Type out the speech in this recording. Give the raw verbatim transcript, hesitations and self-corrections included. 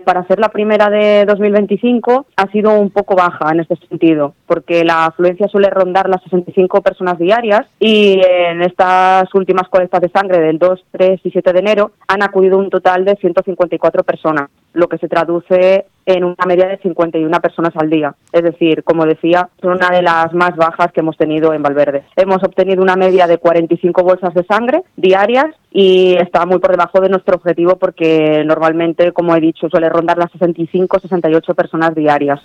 para ser la primera de dos mil veinticinco ha sido un poco baja en este sentido, porque la afluencia suele rondar las sesenta y cinco personas diarias y en estas últimas colectas de sangre del dos, tres y siete de enero han acudido un total de ciento cincuenta y cuatro personas, lo que se traduce en una media de cincuenta y una personas al día. Es decir, como decía, son una de las más bajas que hemos tenido en Valverde. Hemos obtenido una media de cuarenta y cinco bolsas de sangre diarias y está muy por debajo de nuestro objetivo porque normalmente, como he dicho, suele rondar las sesenta y cinco, sesenta y ocho personas diarias.